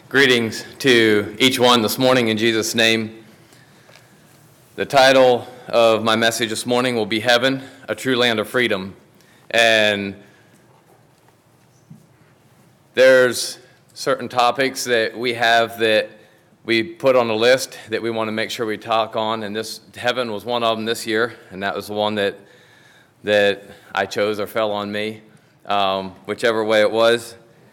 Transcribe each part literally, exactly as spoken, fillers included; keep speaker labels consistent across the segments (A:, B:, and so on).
A: Greetings to each one this morning in Jesus' name. The title of my message this morning will be Heaven, a True Land of Freedom. And there's certain topics that we have that we put on a list that we want to make sure we talk on, and this heaven was one of them this year, and that was the one that that I chose or fell on me, um, whichever way it was.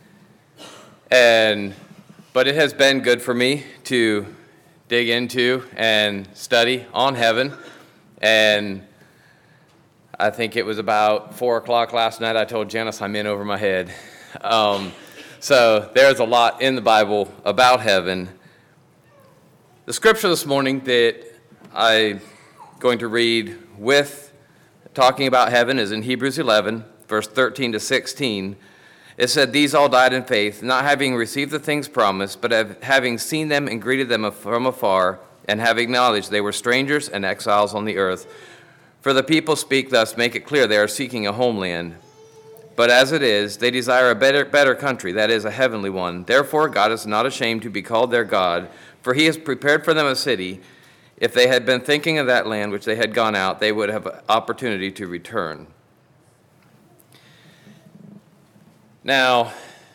A: And but it has been good for me to dig into and study on heaven. And I think it was about four o'clock last night I told Janice I'm in over my head. Um, so there's a lot in the Bible about heaven. The scripture this morning that I'm going to read with talking about heaven is in Hebrews eleven, verse thirteen to sixteen. It said, "These all died in faith, not having received the things promised, but have, having seen them and greeted them from afar, and having acknowledged they were strangers and exiles on the earth. For the people speak thus, make it clear they are seeking a homeland. But as it is, they desire a better, better country, that is, a heavenly one. Therefore God is not ashamed to be called their God, for he has prepared for them a city. If they had been thinking of that land which they had gone out, they would have opportunity to return." Now,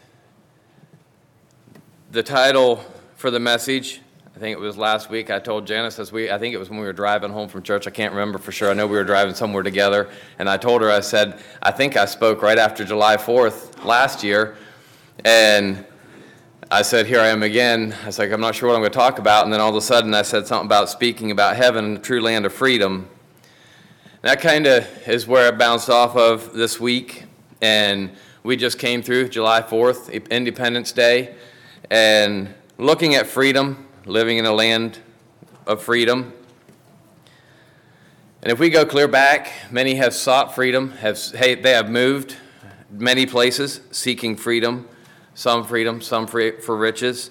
A: the title for the message, I think it was last week, I told Janice this week, I think it was when we were driving home from church, I can't remember for sure, I know we were driving somewhere together, and I told her, I said, I think I spoke right after July fourth last year, and I said, here I am again. I was like, I'm not sure what I'm going to talk about, and then all of a sudden I said something about speaking about heaven, the true land of freedom. That kind of is where I bounced off of this week, and we just came through July fourth, Independence Day, and looking at freedom, living in a land of freedom. And if we go clear back, many have sought freedom, have hey, they have moved many places seeking freedom, some freedom, some free, for riches.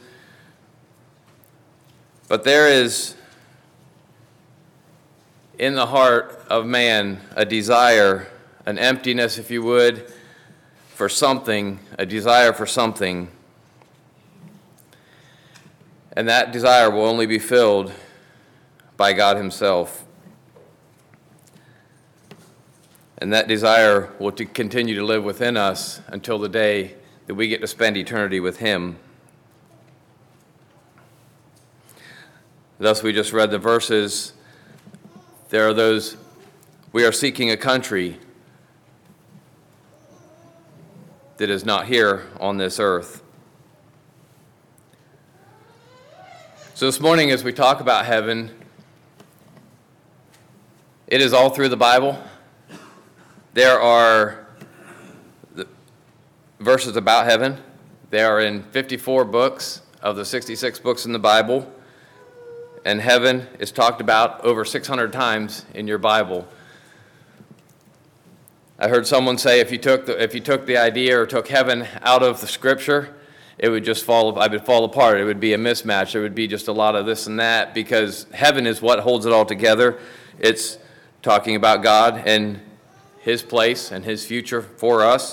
A: But there is in the heart of man a desire, an emptiness, if you would, for something, a desire for something. And that desire will only be filled by God himself. And that desire will to continue to live within us until the day that we get to spend eternity with him. Thus, we just read the verses. There are those, we are seeking a country that is not here on this earth. So this morning, as we talk about heaven, it is all through the Bible. There are the verses about heaven. They are in fifty-four books of the sixty-six books in the Bible. And heaven is talked about over six hundred times in your Bible. I heard someone say if you took the, if you took the idea or took heaven out of the scripture, it would just fall, I would fall apart. It would be a mismatch. There would be just a lot of this and that, because heaven is what holds it all together. It's talking about God and his place and his future for us.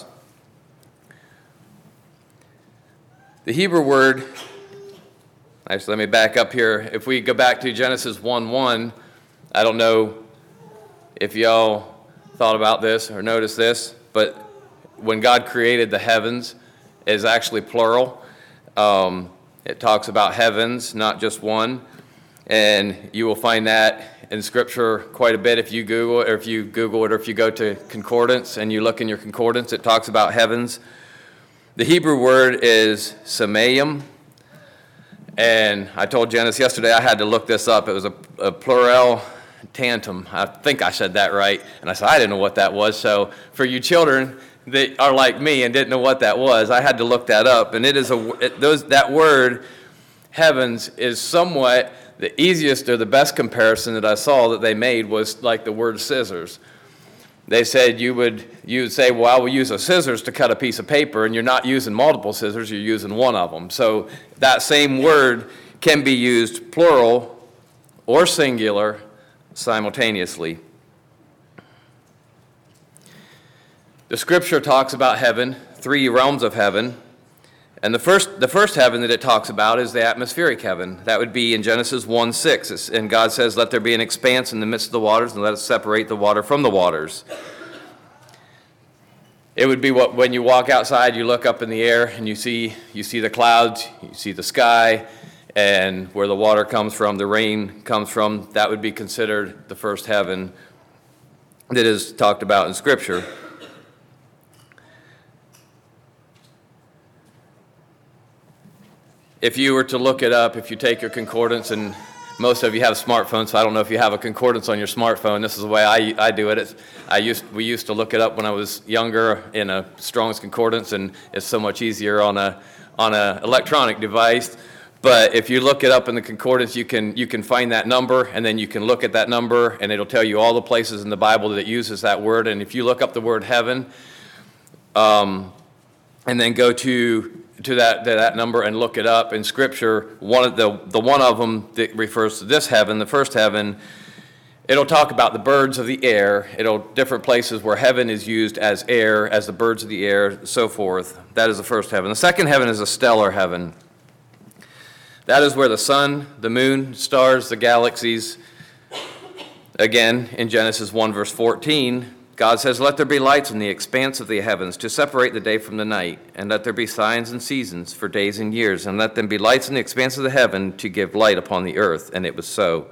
A: The Hebrew word, actually let me back up here. If we go back to Genesis one one, I don't know if y'all thought about this or noticed this, but when God created the heavens, it is actually plural. Um, it talks about heavens, not just one, and you will find that in Scripture quite a bit if you Google it, or if you Google it, or if you go to concordance and you look in your concordance, it talks about heavens. The Hebrew word is samayim, and I told Janice yesterday I had to look this up. It was a, a plural tantum. I think I said that right. And I said, I didn't know what that was. So for you children that are like me and didn't know what that was, I had to look that up. And it is a it, those that word, heavens, is somewhat the easiest or the best comparison that I saw that they made was like the word scissors. They said you would you would say, well, I will use a scissors to cut a piece of paper, and you're not using multiple scissors, you're using one of them. So that same word can be used plural or singular simultaneously. The scripture talks about heaven, three realms of heaven, And the first, the first heaven that it talks about is the atmospheric heaven. That would be in Genesis one six. It's, and God says, let there be an expanse in the midst of the waters, and let us separate the water from the waters. It would be what when you walk outside, you look up in the air, and you see you see the clouds, you see the sky, and where the water comes from, the rain comes from. That would be considered the first heaven that is talked about in Scripture. If you were to look it up, if you take your concordance, and most of you have smartphones, so I don't know if you have a concordance on your smartphone. This is the way I, I do it. It's, I used we used to look it up when I was younger in a Strong's Concordance, and it's so much easier on a on a electronic device. But if you look it up in the concordance, you can you can find that number, and then you can look at that number, and it'll tell you all the places in the Bible that it uses that word. And if you look up the word heaven, um, and then go to to that to that number and look it up in Scripture, one of the the one of them that refers to this heaven, the first heaven, it'll talk about the birds of the air. It'll different places where heaven is used as air, as the birds of the air, so forth. That is the first heaven. The second heaven is a stellar heaven. That is where the sun, the moon, stars, the galaxies, again in Genesis one verse fourteen, God says, let there be lights in the expanse of the heavens to separate the day from the night, and let there be signs and seasons for days and years, and let them be lights in the expanse of the heaven to give light upon the earth. And it was so.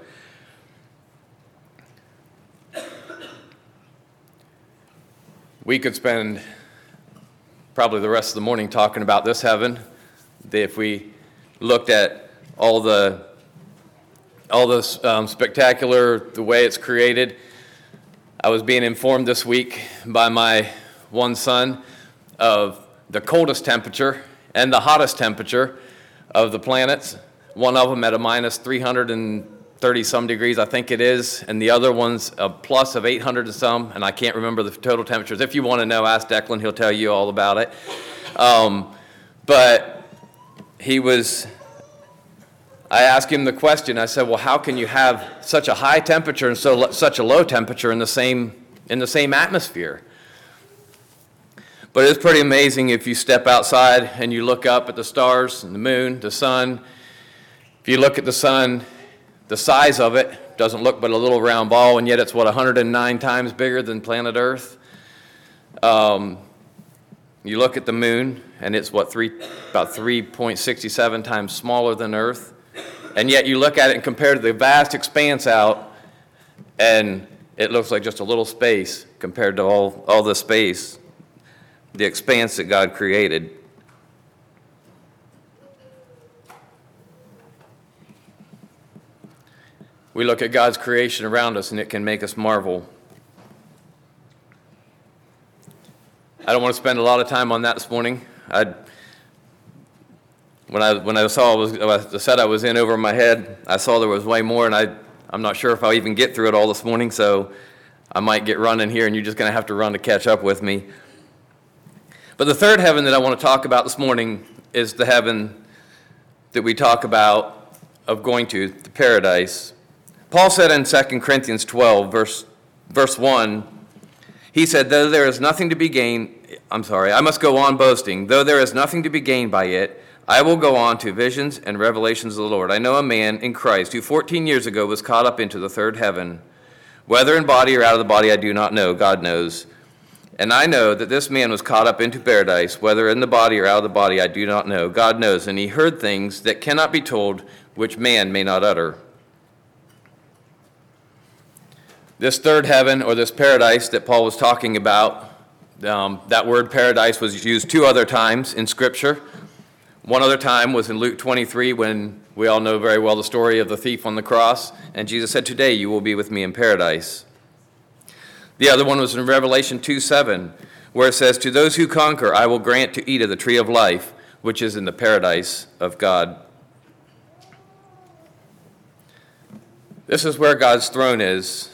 A: We could spend probably the rest of the morning talking about this heaven. If we looked at all the all this um, spectacular, the way it's created. I was being informed this week by my one son of the coldest temperature and the hottest temperature of the planets. One of them at a minus three hundred thirty some degrees, I think it is, and the other one's a plus of eight hundred and some, and I can't remember the total temperatures. If you want to know, ask Declan, he'll tell you all about it. Um, but he was... I asked him the question. I said, well, how can you have such a high temperature and so such a low temperature in the same in the same atmosphere? But it's pretty amazing if you step outside and you look up at the stars and the moon, the sun. If you look at the sun, the size of it doesn't look but a little round ball, and yet it's, what, one hundred nine times bigger than planet Earth. Um, you look at the moon, and it's, what, three, about three point six seven times smaller than Earth. And yet you look at it and compare to the vast expanse out, and it looks like just a little space compared to all, all the space, the expanse that God created. We look at God's creation around us, and it can make us marvel. I don't want to spend a lot of time on that this morning. I'd When I when I saw was, the set I was in over my head, I saw there was way more, and I, I'm not sure if I'll even get through it all this morning, so I might get running here, and you're just going to have to run to catch up with me. But the third heaven that I want to talk about this morning is the heaven that we talk about of going to, the paradise. Paul said in Second Corinthians twelve, verse, verse one, he said, though there is nothing to be gained, I'm sorry, I must go on boasting, though there is nothing to be gained by it, I will go on to visions and revelations of the Lord. I know a man in Christ who fourteen years ago was caught up into the third heaven. Whether in body or out of the body, I do not know. God knows. And I know that this man was caught up into paradise. Whether in the body or out of the body, I do not know. God knows. And he heard things that cannot be told, which man may not utter. This third heaven, or this paradise that Paul was talking about, um, that word paradise was used two other times in Scripture. One other time was in Luke twenty-three, when we all know very well the story of the thief on the cross, and Jesus said, today you will be with me in paradise. The other one was in Revelation two seven, where it says, to those who conquer, I will grant to eat of the tree of life, which is in the paradise of God. This is where God's throne is.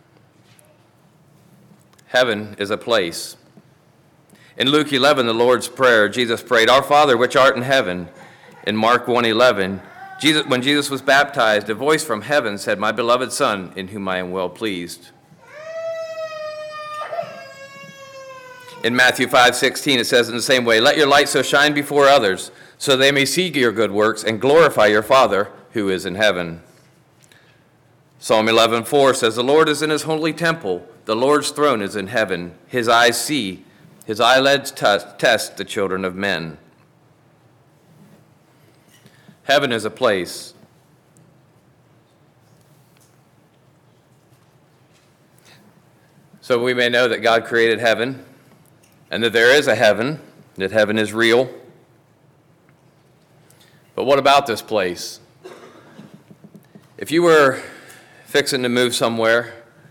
A: Heaven is a place. In Luke eleven, the Lord's Prayer, Jesus prayed, Our Father, which art in heaven. In Mark one eleven, Jesus, when Jesus was baptized, a voice from heaven said, My beloved Son, in whom I am well pleased. In Matthew five sixteen, it says in the same way, "Let your light so shine before others, so they may see your good works and glorify your Father who is in heaven." Psalm eleven four says, "The Lord is in his holy temple. The Lord's throne is in heaven. His eyes see, his eyelids t- test the children of men." Heaven is a place. So we may know that God created heaven, and that there is a heaven, that heaven is real. But what about this place? If you were fixing to move somewhere,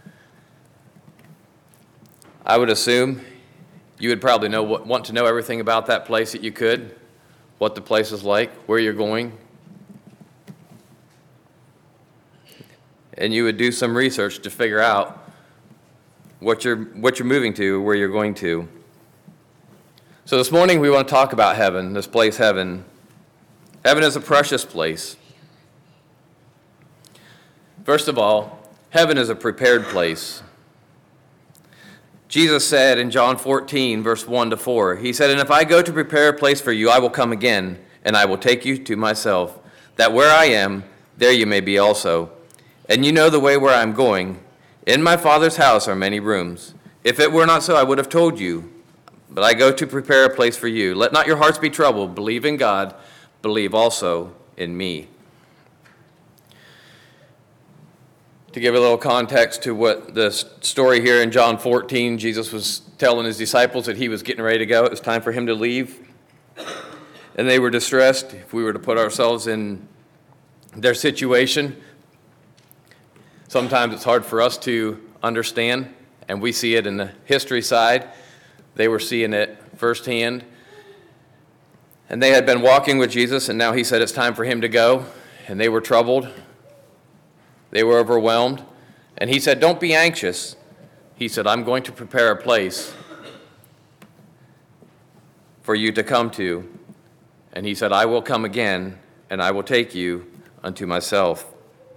A: I would assume you would probably know want to know everything about that place that you could, what the place is like, where you're going. And you would do some research to figure out what you're what you're moving to, where you're going to. So this morning we want to talk about heaven, this place heaven. Heaven is a precious place. First of all, heaven is a prepared place. Jesus said in John fourteen, verse one to four, he said, "And if I go to prepare a place for you, I will come again, and I will take you to myself, that where I am, there you may be also. And you know the way where I am going. In my Father's house are many rooms. If it were not so, I would have told you. But I go to prepare a place for you. Let not your hearts be troubled. Believe in God. Believe also in me." To give a little context to what the story here in John fourteen, Jesus was telling his disciples that he was getting ready to go. It was time for him to leave. And they were distressed. If we were to put ourselves in their situation, sometimes it's hard for us to understand, and we see it in the history side. They were seeing it firsthand. And they had been walking with Jesus, and now he said it's time for him to go. And they were troubled. They were overwhelmed. And he said, "Don't be anxious." He said, "I'm going to prepare a place for you to come to." And he said, "I will come again, and I will take you unto myself."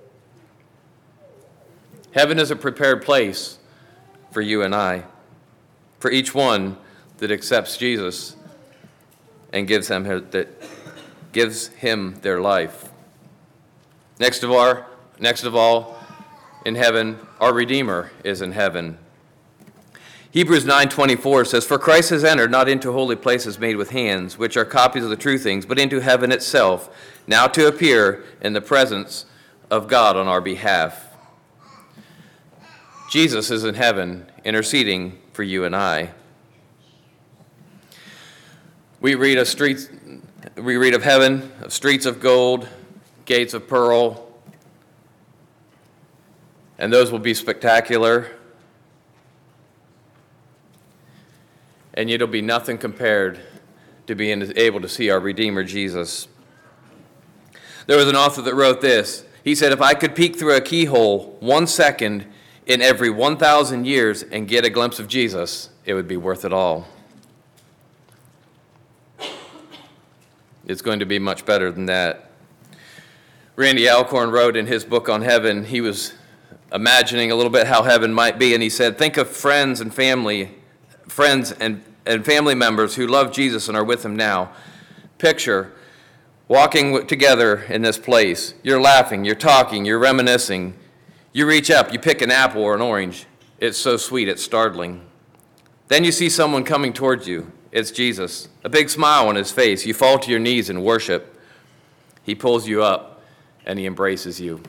A: Heaven is a prepared place for you and I, for each one that accepts Jesus and gives him that gives him their life. Next of all, next of all, in heaven, our Redeemer is in heaven. Hebrews nine twenty-four says, "For Christ has entered not into holy places made with hands, which are copies of the true things, but into heaven itself, now to appear in the presence of God on our behalf." Jesus is in heaven, interceding for you and I. We read of streets, we read of heaven, of streets of gold, gates of pearl, and those will be spectacular. And it'll be nothing compared to being able to see our Redeemer, Jesus. There was an author that wrote this. He said, "If I could peek through a keyhole one second in every one thousand years and get a glimpse of Jesus, it would be worth it all." It's going to be much better than that. Randy Alcorn wrote in his book on heaven, he was imagining a little bit how heaven might be, and he said, "Think of friends and family, friends and, and family members who love Jesus and are with him now. Picture walking together in this place. You're laughing, you're talking, you're reminiscing. You reach up, you pick an apple or an orange. It's so sweet, it's startling. Then you see someone coming towards you. It's Jesus. A big smile on his face. You fall to your knees in worship. He pulls you up and he embraces you."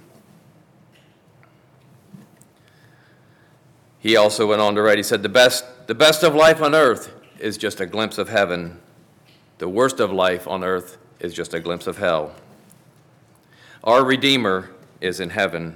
A: He also went on to write, he said, the best, the best of life on earth is just a glimpse of heaven. The worst of life on earth is just a glimpse of hell. Our Redeemer is in heaven.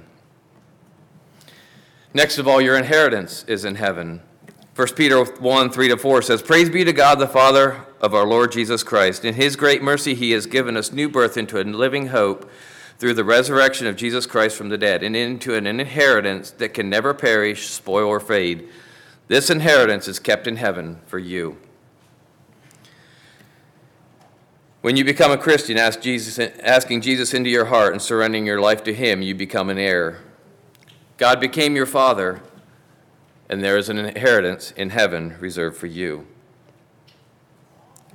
A: Next of all, your inheritance is in heaven. First Peter one, three to four says, "Praise be to God the Father of our Lord Jesus Christ. In his great mercy he has given us new birth into a living hope through the resurrection of Jesus Christ from the dead, and into an inheritance that can never perish, spoil, or fade. This inheritance is kept in heaven for you." When you become a Christian, ask Jesus, asking Jesus into your heart and surrendering your life to him, you become an heir. God became your Father, and there is an inheritance in heaven reserved for you.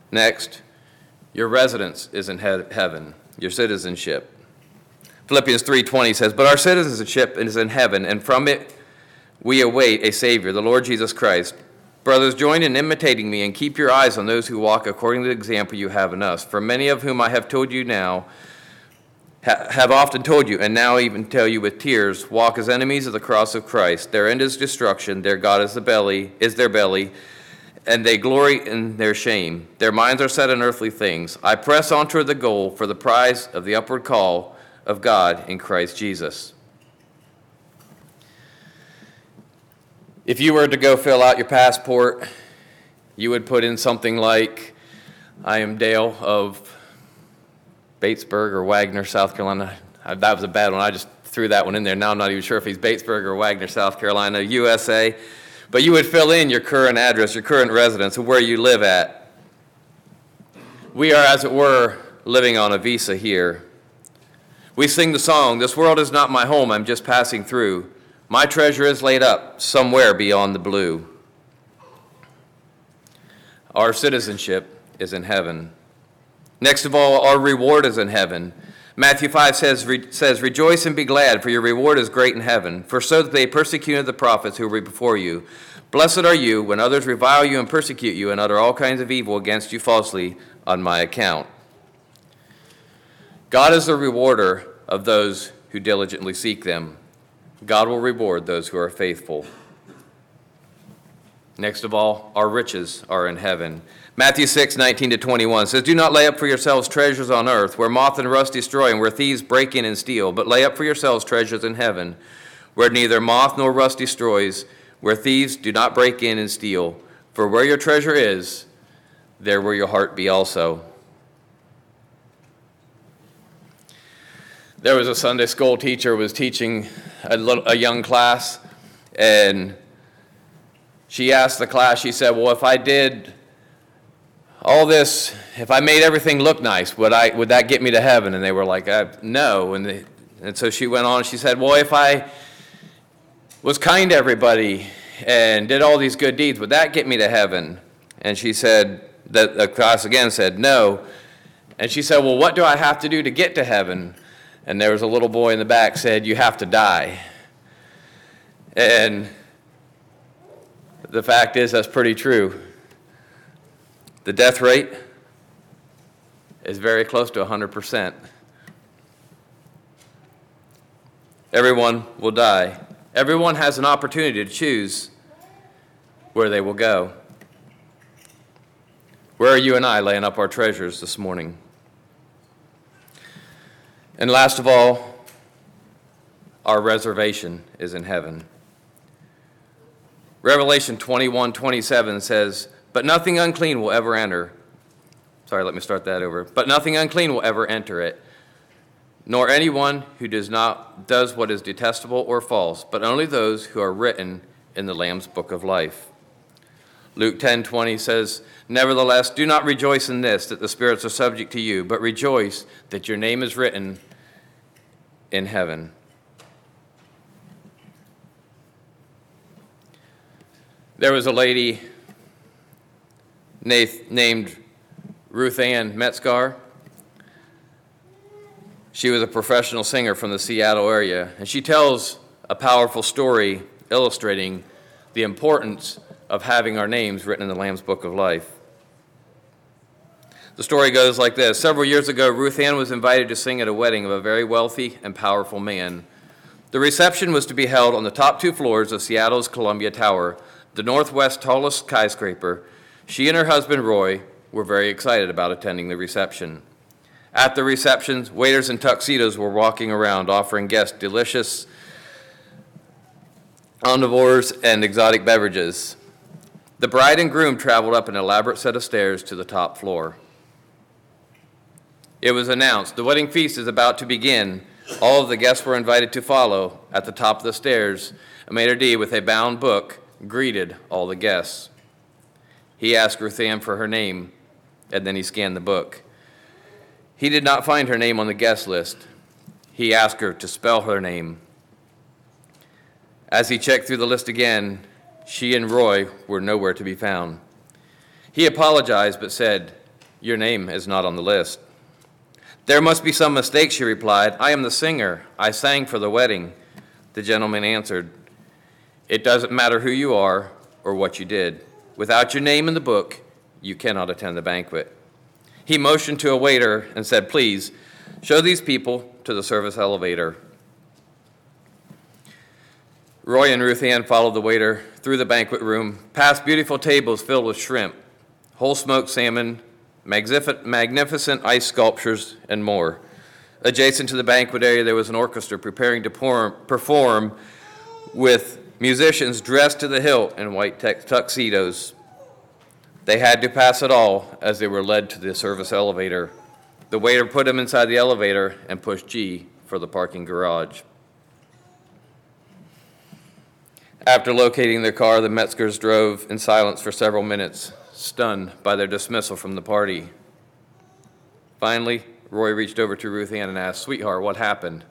A: Next, your residence is in he- heaven, your citizenship. Philippians three twenty says, "But our citizenship is in heaven, and from it we await a Savior, the Lord Jesus Christ. Brothers, join in imitating me and keep your eyes on those who walk according to the example you have in us. For many of whom I have told you now, ha- have often told you, and now even tell you with tears, walk as enemies of the cross of Christ. Their end is destruction, their God is the belly, is their belly, and they glory in their shame. Their minds are set on earthly things. I press on toward the goal for the prize of the upward call of God in Christ Jesus." If you were to go fill out your passport, you would put in something like, "I am Dale of Batesburg or Wagner, South Carolina." That was a bad one. I just threw that one in there. Now I'm not even sure if he's Batesburg or Wagner, South Carolina, U S A. But you would fill in your current address, your current residence, and where you live at. We are, as it were, living on a visa here. We sing the song, "This world is not my home, I'm just passing through. My treasure is laid up somewhere beyond the blue." Our citizenship is in heaven. Next of all, our reward is in heaven. Matthew five says, re- says, "Rejoice and be glad, for your reward is great in heaven. For so that they persecuted the prophets who were before you. Blessed are you when others revile you and persecute you and utter all kinds of evil against you falsely on my account." God is the rewarder of those who diligently seek them. God will reward those who are faithful. Next of all, our riches are in heaven. Matthew six nineteen to twenty-one says, "Do not lay up for yourselves treasures on earth, where moth and rust destroy, and where thieves break in and steal. But lay up for yourselves treasures in heaven, where neither moth nor rust destroys, where thieves do not break in and steal. For where your treasure is, there will your heart be also." There was a Sunday school teacher who was teaching a, little, a young class, and she asked the class, she said, "Well, if I did all this, if I made everything look nice, would I would that get me to heaven?" And they were like, uh, "No." And, they, and so she went on and she said, "Well, if I was kind to everybody and did all these good deeds, would that get me to heaven?" And she said, that the class again said, "No." And she said, "Well, what do I have to do to get to heaven?" And there was a little boy in the back said, "You have to die." And the fact is, that's pretty true. The death rate is very close to one hundred percent. Everyone will die. Everyone has an opportunity to choose where they will go. Where are you and I laying up our treasures this morning? And last of all, our reservation is in heaven. Revelation twenty-one twenty-seven says, "But nothing unclean will ever enter." Sorry, let me start that over. "But nothing unclean will ever enter it, nor anyone who does not does what is detestable or false, but only those who are written in the Lamb's book of life." Luke ten twenty says, "Nevertheless, do not rejoice in this, that the spirits are subject to you, but rejoice that your name is written in heaven." There was a lady named Ruth Ann Metzgar. She was a professional singer from the Seattle area, and she tells a powerful story illustrating the importance of having our names written in the Lamb's Book of Life. The story goes like this. Several years ago, Ruth Ann was invited to sing at a wedding of a very wealthy and powerful man. The reception was to be held on the top two floors of Seattle's Columbia Tower, the northwest tallest skyscraper. She and her husband, Roy, were very excited about attending the reception. At the receptions, waiters in tuxedos were walking around offering guests delicious omnivores and exotic beverages. The bride and groom traveled up an elaborate set of stairs to the top floor. It was announced, "The wedding feast is about to begin." All of the guests were invited to follow. At the top of the stairs, a maitre d' with a bound book greeted all the guests. He asked Ruth Ann for her name, and then he scanned the book. He did not find her name on the guest list. He asked her to spell her name. As he checked through the list again, she and Roy were nowhere to be found. He apologized but said, your name is not on the list." "There must be some mistake," she replied. "I am the singer. I sang for the wedding." The gentleman answered, "It doesn't matter who you are or what you did. Without your name in the book, you cannot attend the banquet." He motioned to a waiter and said, "Please, show these people to the service elevator." Roy and Ruth Ann followed the waiter through the banquet room, past beautiful tables filled with shrimp, whole smoked salmon, magnific- magnificent ice sculptures, and more. Adjacent to the banquet area, there was an orchestra preparing to pour- perform with musicians dressed to the hilt in white tux- tuxedos. They had to pass it all as they were led to the service elevator. The waiter put them inside the elevator and pushed G for the parking garage. After locating their car, the Metzgers drove in silence for several minutes, stunned by their dismissal from the party. Finally, Roy reached over to Ruth Ann and asked, "Sweetheart, what happened?"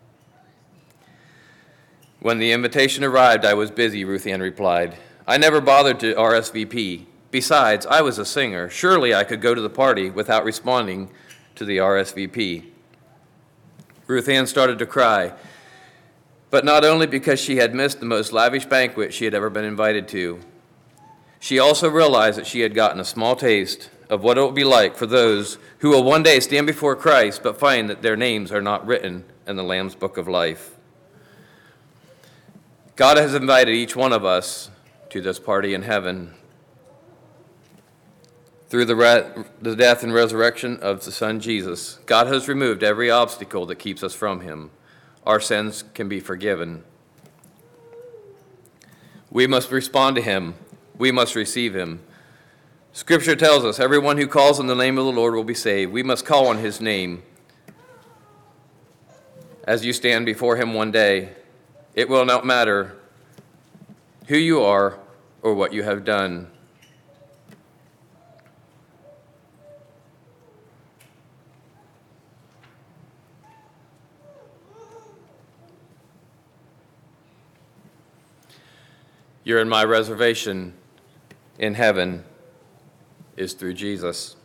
A: "When the invitation arrived, I was busy," Ruth Ann replied. "I never bothered to R S V P. Besides, I was a singer. Surely I could go to the party without responding to the R S V P." Ruth Ann started to cry, but not only because she had missed the most lavish banquet she had ever been invited to. She also realized that she had gotten a small taste of what it will be like for those who will one day stand before Christ but find that their names are not written in the Lamb's Book of Life. God has invited each one of us to this party in heaven. Through the, re- the death and resurrection of the Son Jesus, God has removed every obstacle that keeps us from him. Our sins can be forgiven. We must respond to him. We must receive him. Scripture tells us everyone who calls on the name of the Lord will be saved. We must call on his name. As you stand before him one day, it will not matter who you are or what you have done. You're in my reservation in heaven is through Jesus.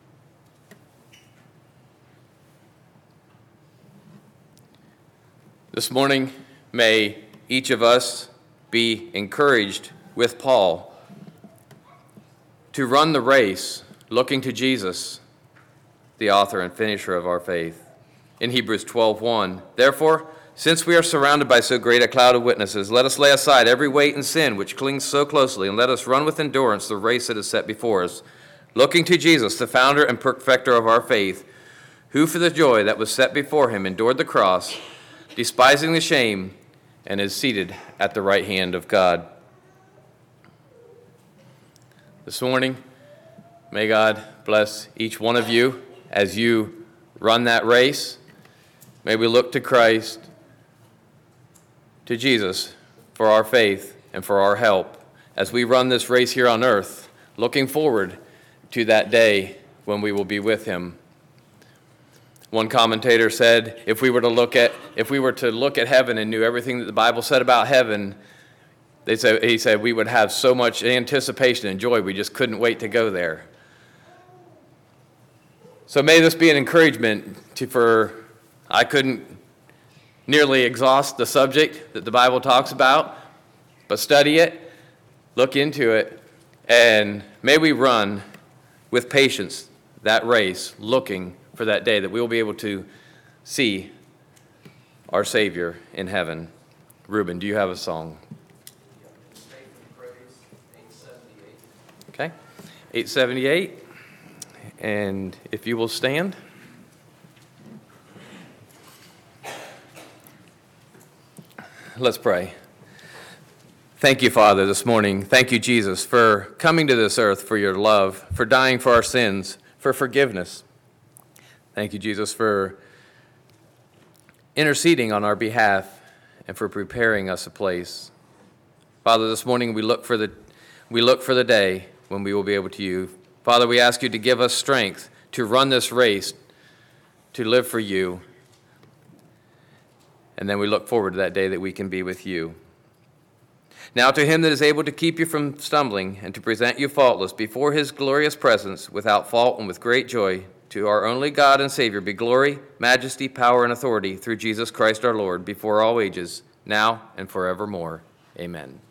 A: This morning, may each of us be encouraged with Paul to run the race looking to Jesus, the author and finisher of our faith. In Hebrews twelve one, "Therefore, since we are surrounded by so great a cloud of witnesses, let us lay aside every weight and sin which clings so closely, and let us run with endurance the race that is set before us, looking to Jesus, the founder and perfecter of our faith, who for the joy that was set before him endured the cross, despising the shame, and is seated at the right hand of God." This morning, may God bless each one of you as you run that race. May we look to Christ, to Jesus, for our faith and for our help as we run this race here on earth, looking forward to that day when we will be with him. One commentator said, if we were to look at if we were to look at heaven and knew everything that the Bible said about heaven, they said he said we would have so much anticipation and joy we just couldn't wait to go there. So may this be an encouragement to for I couldn't nearly exhaust the subject that the Bible talks about, but study it, look into it, and may we run with patience that race, looking for that day that we will be able to see our Savior in heaven. Reuben, do you have a song? Okay, eight seventy-eight, and if you will stand. Let's pray. Thank you, Father, this morning. Thank you, Jesus, for coming to this earth, for your love, for dying for our sins, for forgiveness. Thank you, Jesus, for interceding on our behalf and for preparing us a place. Father, this morning we look for the we look for the day when we will be able to you. Father, we ask you to give us strength to run this race, to live for you. And then we look forward to that day that we can be with you. Now to him that is able to keep you from stumbling and to present you faultless before his glorious presence without fault and with great joy, to our only God and Savior be glory, majesty, power, and authority through Jesus Christ our Lord, before all ages, now and forevermore. Amen.